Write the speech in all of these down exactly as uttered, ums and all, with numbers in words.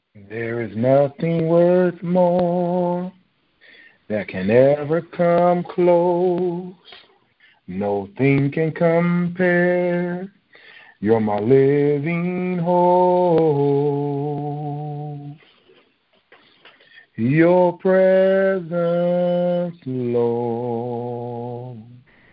There is nothing worth more that can ever come close. Nothing can compare. You're my living hope. Your presence, Lord.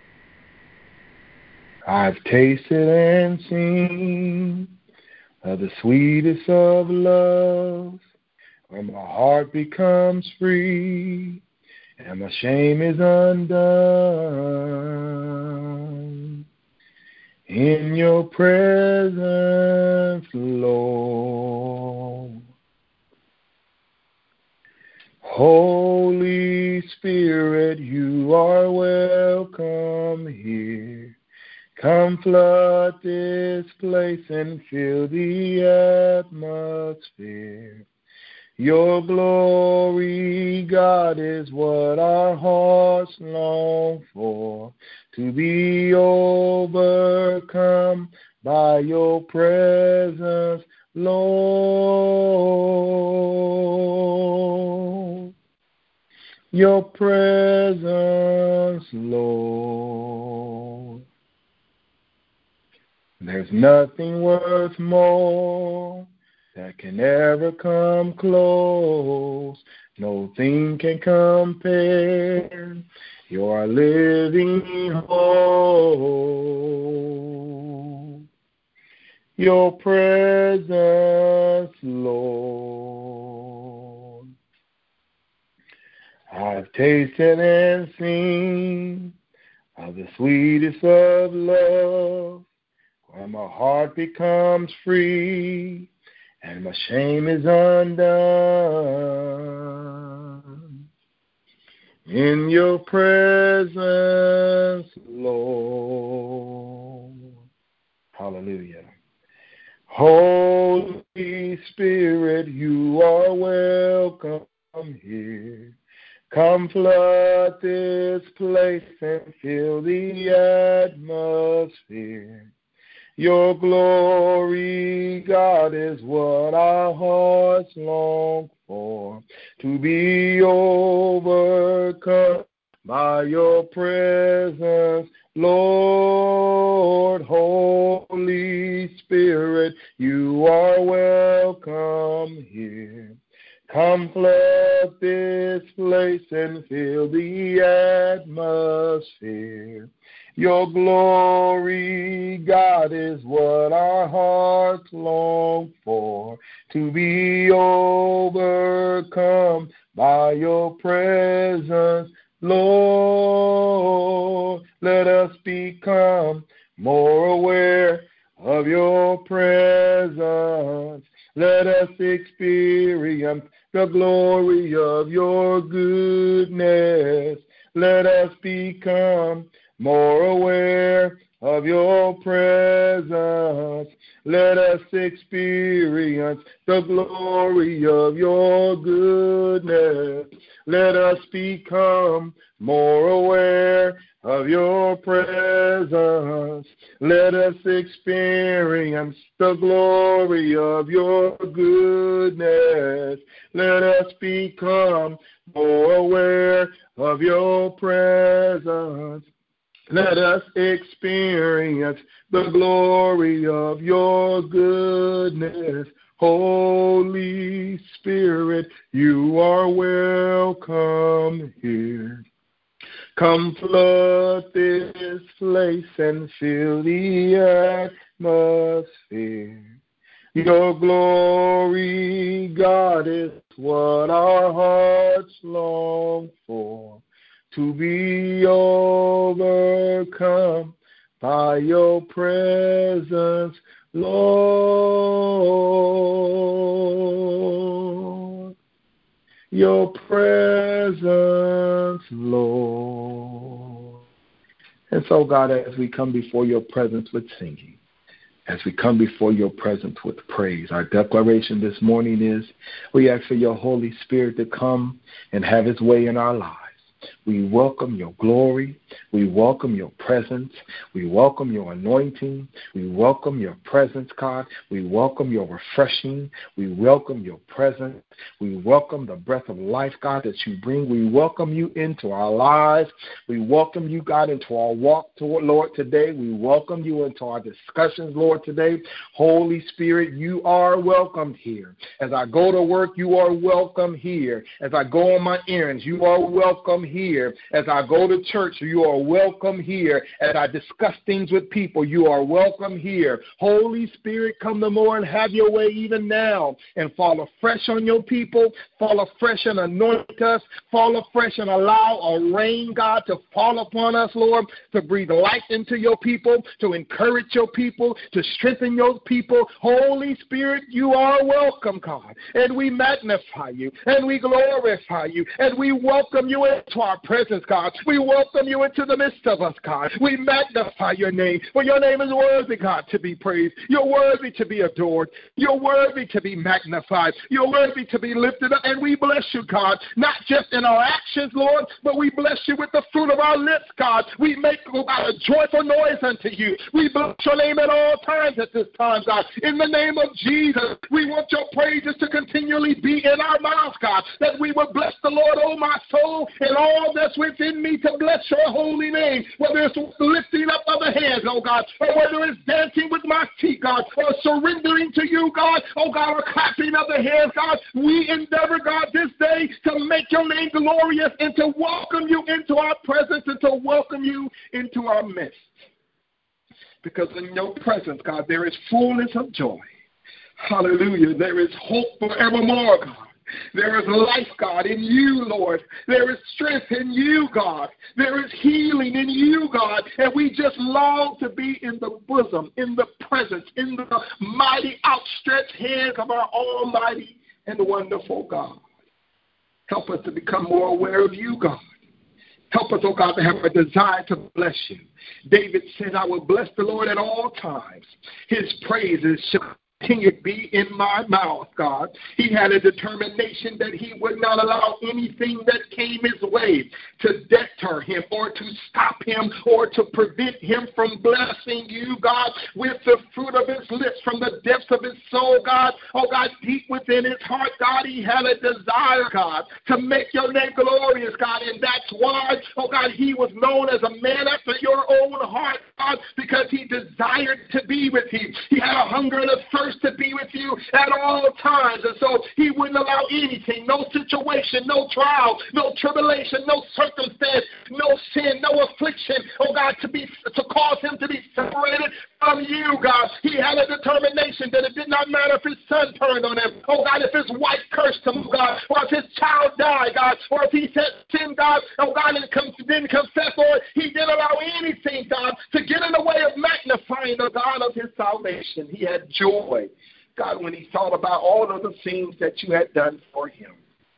I've tasted and seen of the sweetest of loves, where my heart becomes free and my shame is undone. In your presence, Lord. Holy Spirit, you are welcome here. Come flood this place and fill the atmosphere. Your glory, God, is what our hearts long for, to be overcome by your presence, Lord. Your presence, Lord. There's nothing worth more that can ever come close. Nothing can compare. You are living hope. Your presence, Lord. I've tasted and seen of the sweetest of love, where my heart becomes free and my shame is undone. In your presence, Lord. Hallelujah. Holy Spirit, you are welcome here. Come flood this place and fill the atmosphere. Your glory, God, is what our hearts long for, to be overcome by your presence, Lord. Holy Spirit, you are welcome here. Come flood this place and fill the atmosphere. Your glory, God, is what our hearts long for, to be overcome by your presence, Lord. Let us become more aware of your presence. Let us experience the glory of your goodness. Let us become more aware of your presence. Let us experience the glory of your goodness. Let us become more aware of your presence. Let us experience the glory of your goodness. Let us become more aware of your presence. Let us experience the glory of your goodness. Holy Spirit, you are welcome here. Come flood this place and fill the atmosphere. Your glory, God, is what our hearts long for, to be overcome by your presence, Lord. Your presence, Lord. And so, God, as we come before your presence with singing, as we come before your presence with praise, our declaration this morning is we ask for your Holy Spirit to come and have his way in our lives. We welcome your glory. We welcome your presence. We welcome your anointing. We welcome your presence, God. We welcome your refreshing. We welcome your presence. We welcome the breath of life, God, that you bring. We welcome you into our lives. We welcome you, God, into our walk, toward Lord, today. We welcome you into our discussions, Lord, today. Holy Spirit, you are welcomed here. As I go to work, you are welcome here. As I go on my errands, you are welcome here. As I go to church, you are welcome here. As I discuss things with people, you are welcome here. Holy Spirit, come the more and have your way even now, and fall afresh on your people, fall afresh and anoint us, fall afresh and allow a rain, God, to fall upon us, Lord, to breathe life into your people, to encourage your people, to strengthen your people. Holy Spirit, you are welcome, God, and we magnify you, and we glorify you, and we welcome you into our presence, God. We welcome you into the midst of us, God. We magnify your name, for your name is worthy, God, to be praised. You're worthy to be adored. You're worthy to be magnified. You're worthy to be lifted up, and we bless you, God, not just in our actions, Lord, but we bless you with the fruit of our lips, God. We make, oh God, a joyful noise unto you. We bless your name at all times at this time, God. In the name of Jesus, we want your praises to continually be in our mouths, God, that we will bless the Lord, oh my soul, and all that's within me to bless your holy name, whether it's lifting up of the hands, oh God, or whether it's dancing with my feet, God, or surrendering to you, God, oh God, or clapping of the hands, God. We endeavor, God, this day to make your name glorious and to welcome you into our presence and to welcome you into our midst. Because in your presence, God, there is fullness of joy. Hallelujah. There is hope forevermore, God. There is life, God, in you, Lord. There is strength in you, God. There is healing in you, God. And we just long to be in the bosom, in the presence, in the mighty outstretched hands of our almighty and wonderful God. Help us to become more aware of you, God. Help us, oh God, to have a desire to bless you. David said, I will bless the Lord at all times. His praises shall continue to be in my mouth, God. He had a determination that he would not allow anything that came his way to deter him or to stop him or to prevent him from blessing you, God, with the fruit of his lips from the depths of his soul, God. Oh, God, deep within his heart, God, he had a desire, God, to make your name glorious, God, and that's why, oh, God, he was known as a man after your own heart, God, because he desired to be with you. He had a hunger and a thirst to be with you at all times. And so he wouldn't allow anything, no situation, no trial, no tribulation, no circumstance, no sin, no affliction, oh God, to be to cause him to be separated from you, God. He had a determination that it did not matter if his son turned on him, oh God, if his wife cursed him, God, or if his child died, God, or if he said sin, God, oh God, and didn't confess, Lord, he didn't allow anything, God, to get in the way of magnifying the God of his salvation. He had joy, God, when he thought about all of the things that you had done for him.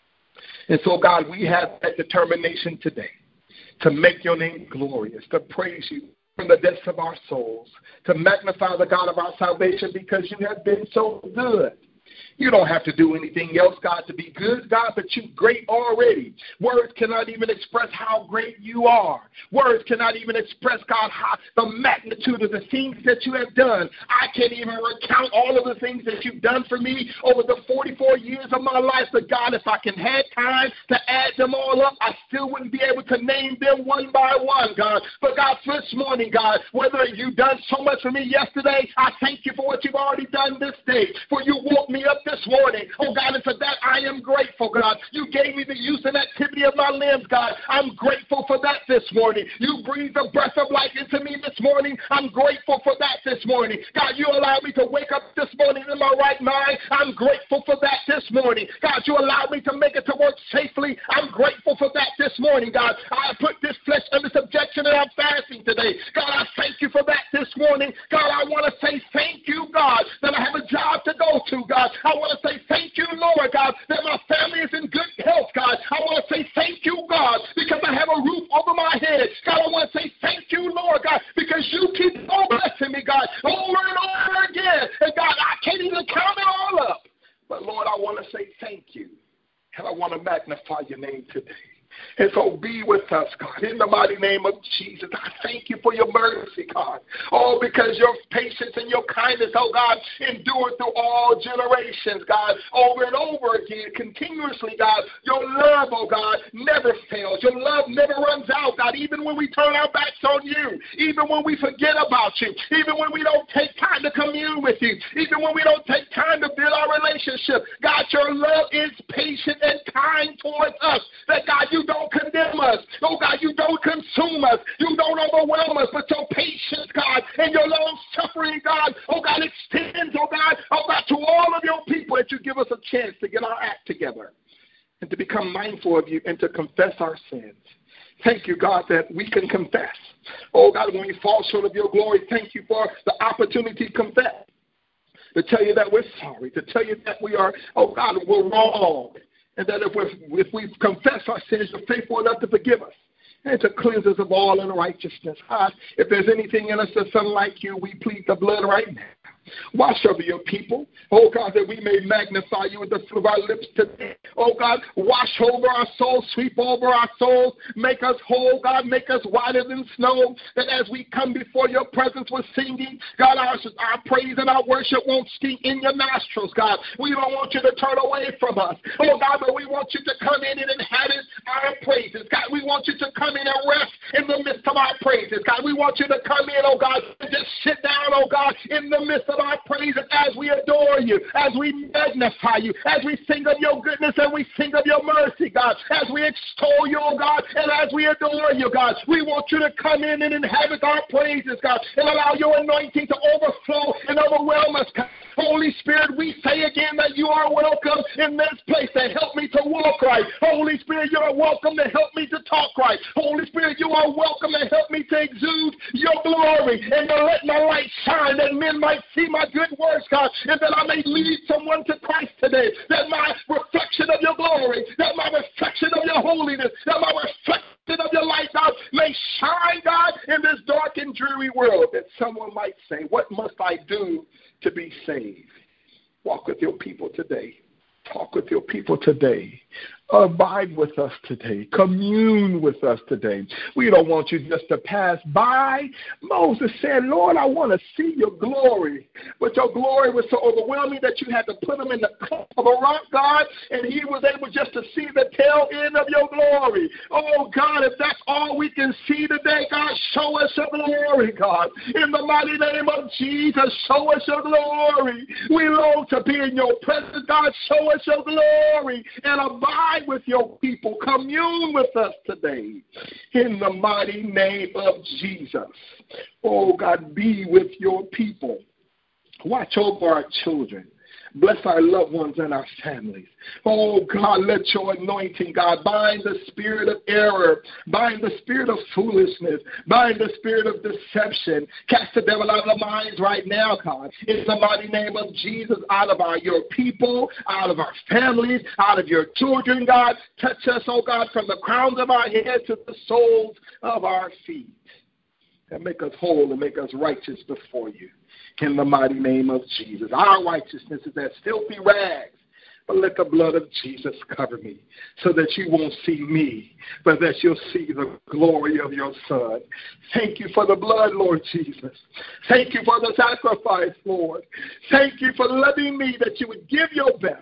And so, God, we have that determination today to make your name glorious, to praise you from the depths of our souls, to magnify the God of our salvation because you have been so good. You don't have to do anything else, God, to be good, God, but you're great already. Words cannot even express how great you are. Words cannot even express, God, how the magnitude of the things that you have done. I can't even recount all of the things that you've done for me over the forty-four years of my life. But, God, if I can have time to add them all up, I still wouldn't be able to name them one by one, God. But, God, this morning, God, whether you've done so much for me yesterday, I thank you for what you've already done this day. For you woke me up this morning. Oh, God, and for that I am grateful, God. You gave me the use and activity of my limbs, God. I'm grateful for that this morning. You breathed the breath of life into me this morning. I'm grateful for that this morning. God, you allowed me to wake up this morning in my right mind. I'm grateful for that this morning. God, you allowed me to make it to work safely. I'm grateful for that this morning, God. I put this flesh under subjection and I'm fasting today. God, I thank you for that this morning. God, I want to say thank you, God, that I have a job to go to, God. I want to say thank you, Lord, God, that my family is in good health, God. I want to say thank you, God, because I have a roof over my head. God, I want to say thank you, Lord, God, because you keep on blessing me, God, over and over again. And, God, I can't even count it all up. But, Lord, I want to say thank you, and I want to magnify your name today. And so be with us, God, in the mighty name of Jesus. I thank you for your mercy, God. Oh, because your patience and your kindness, oh God, endure through all generations, God, over and over again, continuously, God. Your love, oh God, never fails. Your love never runs out, God, even when we turn our backs on you, even when we forget about you, even when we don't take time to commune with you, even when we don't take time to build our relationship. God, your love is patient and kind towards us. That, God, you don't condemn us. Oh, God, you don't consume us. You don't overwhelm us. But your patience, God, and your long-suffering, God, oh, God, extends, oh, God, oh, God, to all of your people, that you give us a chance to get our act together and to become mindful of you and to confess our sins. Thank you, God, that we can confess. Oh, God, when we fall short of your glory, thank you for the opportunity to confess, to tell you that we're sorry, to tell you that we are, oh, God, we're wrong, and that if, we're, if we confess our sins, you're faithful enough to forgive us and to cleanse us of all unrighteousness. God, if there's anything in us that's unlike you, we plead the blood right now. Wash over your people, oh God, that we may magnify you with the fruit of our lips today. Oh God, wash over our souls, sweep over our souls, make us whole, God, make us whiter than snow, that as we come before your presence with singing, God, our, our praise and our worship won't stink in your nostrils, God. We don't want you to turn away from us, oh God, but we want you to come in and inhabit our praises. God, we want you to come in and rest in the midst of our praises. God, we want you to come in, oh God, and just sit down, oh God, in the midst of our praises as we adore you, as we magnify you, as we sing of your goodness and we sing of your mercy, God, as we extol you, oh God, and as we adore you, God. We want you to come in and inhabit our praises, God, and allow your anointing to overflow and overwhelm us, God. Holy Spirit, we say again that you are welcome in this place to help me to walk right. Holy Spirit, you are welcome to help me to talk right. Holy Spirit, you are welcome to help me to exude your glory and to let my light shine, that men might see my good works, God, and that I may lead someone to Christ today, that my reflection of your glory, that my reflection of your holiness, that my reflection of your light, God, may shine, God, in this dark and dreary world, that someone might say, what must I do to be saved? Walk with your people today. Talk with your people today. Abide with us today. Commune with us today. We don't want you just to pass by. Moses said, Lord, I want to see your glory. But your glory was so overwhelming that you had to put him in the cup of a rock, God, and he was able just to see the tail end of your glory. Oh, God, if that's all we can see today, God, show us your glory, God. In the mighty name of Jesus, show us your glory. We long to be in your presence, God. Show us your glory and abide with your people. Commune with us today in the mighty name of Jesus. Oh, God, be with your people. Watch over our children. Bless our loved ones and our families. Oh, God, let your anointing, God, bind the spirit of error, bind the spirit of foolishness, bind the spirit of deception. Cast the devil out of the minds right now, God, in the mighty name of Jesus, out of our your people, out of our families, out of your children, God. Touch us, oh God, from the crowns of our head to the soles of our feet. And make us whole and make us righteous before you. In the mighty name of Jesus. Our righteousness is as filthy rags, but let the blood of Jesus cover me so that you won't see me, but that you'll see the glory of your Son. Thank you for the blood, Lord Jesus. Thank you for the sacrifice, Lord. Thank you for loving me, that you would give your best,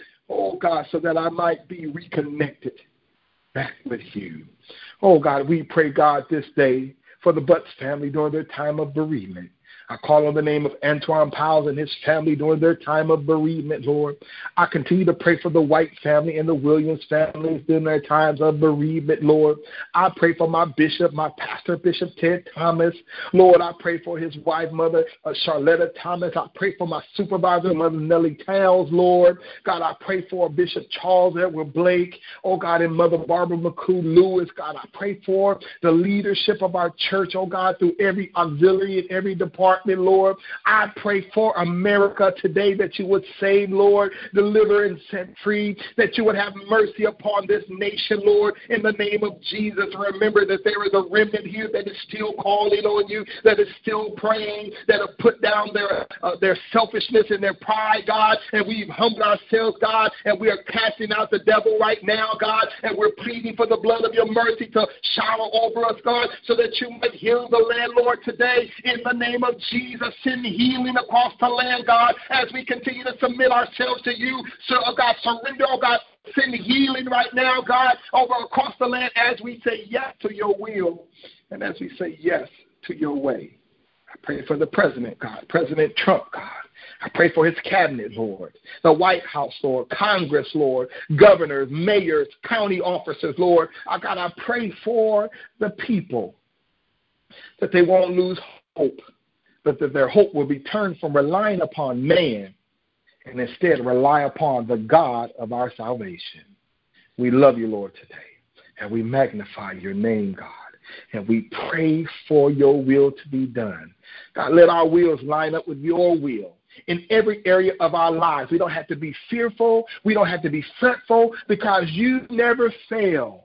oh God, so that I might be reconnected back with you. Oh God, we pray, God, this day for the Butts family during their time of bereavement. I call on the name of Antoine Powell and his family during their time of bereavement, Lord. I continue to pray for the White family and the Williams families during their times of bereavement, Lord. I pray for my bishop, my pastor, Bishop Ted Thomas. Lord, I pray for his wife, Mother uh, Charletta Thomas. I pray for my supervisor, Mother Nellie Towns, Lord. God, I pray for Bishop Charles Edward Blake. Oh, God, and Mother Barbara McCoo Lewis. God, I pray for the leadership of our church, oh, God, through every auxiliary and every department. darkness, Lord. I pray for America today that you would save, Lord, deliver and set free, that you would have mercy upon this nation, Lord, in the name of Jesus. Remember that there is a remnant here that is still calling on you, that is still praying, that have put down their uh, their selfishness and their pride, God, and we've humbled ourselves, God, and we are casting out the devil right now, God, and we're pleading for the blood of your mercy to shower over us, God, so that you might heal the land, Lord, today. In the name of Jesus, send healing across the land, God, as we continue to submit ourselves to you. So, oh God, surrender, oh God, send healing right now, God, over across the land as we say yes to your will and as we say yes to your way. I pray for the president, God, President Trump, God. I pray for his cabinet, Lord, the White House, Lord, Congress, Lord, governors, mayors, county officers, Lord. I God, I pray for the people that they won't lose hope, but that their hope will be turned from relying upon man and instead rely upon the God of our salvation. We love you, Lord, today, and we magnify your name, God, and we pray for your will to be done. God, let our wills line up with your will in every area of our lives. We don't have to be fearful. We don't have to be fretful because you never fail.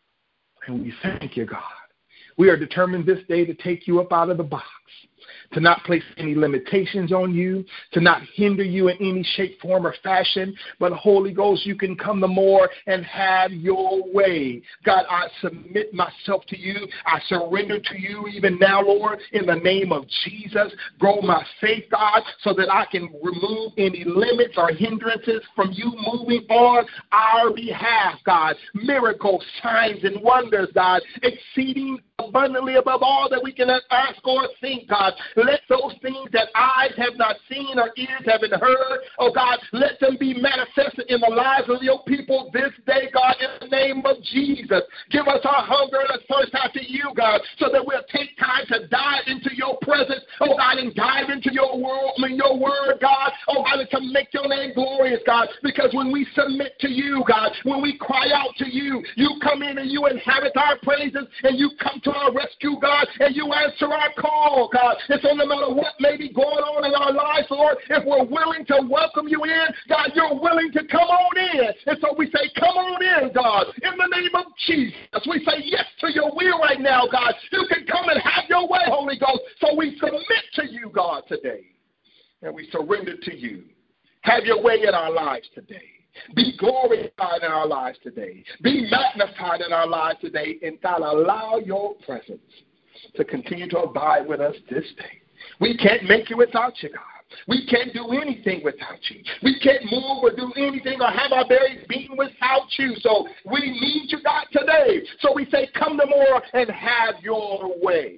And we thank you, God. We are determined this day to take you up out of the box, to not place any limitations on you, to not hinder you in any shape, form, or fashion. But Holy Ghost, you can come the more and have your way. God, I submit myself to you. I surrender to you even now, Lord, in the name of Jesus. Grow my faith, God, so that I can remove any limits or hindrances from you moving on our behalf, God. Miracles, signs, and wonders, God, exceeding abundantly above all that we can ask or think, God. Let those things that eyes have not seen or ears haven't heard, oh God, let them be manifested in the lives of your people this day, God, in the name of Jesus. Give us our hunger and a thirst after you, God, so that we'll take time to dive into your presence, oh God, and dive into your world, I mean, your word, God, oh God, and to make your name glorious, God, because when we submit to you, God, when we cry out to you, you come in and you inhabit our praises, and you come to our rescue, God, and you answer our call, God. And so no matter what may be going on in our lives, Lord, if we're willing to welcome you in, God, you're willing to come on in. And so we say, come on in, God, in the name of Jesus. We say yes to your will right now, God. You can come and have your way, Holy Ghost. So we submit to you, God, today, and we surrender to you. Have your way in our lives today. Be glorified in our lives today. Be magnified in our lives today. And God, allow your presence to continue to abide with us this day. We can't make it without you, God. We can't do anything without you. We can't move or do anything or have our berries beaten without you. So we need you, God, today. So we say, come no more and have your way.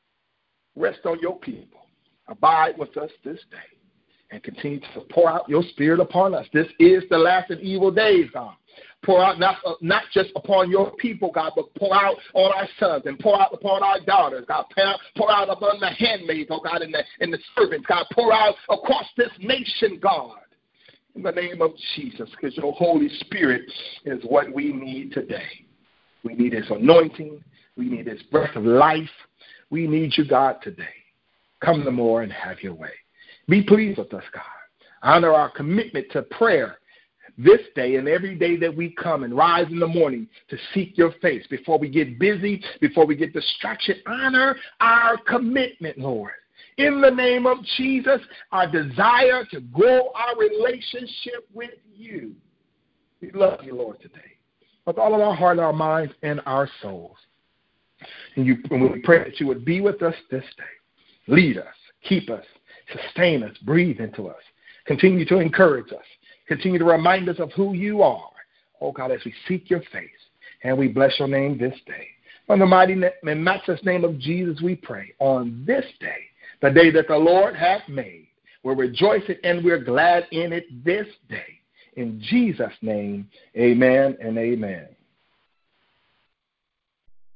Rest on your people. Abide with us this day. And continue to pour out your spirit upon us. This is the last and evil days, God. Pour out not, uh, not just upon your people, God, but pour out on our sons and pour out upon our daughters, God. Pour out, pour out upon the handmaids, oh God, and the, and the servants, God. Pour out across this nation, God, in the name of Jesus, because your Holy Spirit is what we need today. We need his anointing. We need his breath of life. We need you, God, today. Come no more and have your way. Be pleased with us, God. Honor our commitment to prayer this day and every day that we come and rise in the morning to seek your face before we get busy, before we get distraction. Honor our commitment, Lord. In the name of Jesus, our desire to grow our relationship with you. We love you, Lord, today, with all of our heart, our minds, and our souls. And, you, and we pray that you would be with us this day. Lead us, keep us, sustain us, breathe into us. Continue to encourage us. Continue to remind us of who you are, oh God, as we seek your face. And we bless your name this day. In the mighty and matchless name of Jesus, we pray on this day, the day that the Lord hath made. We're rejoicing and we're glad in it this day. In Jesus' name, amen and amen.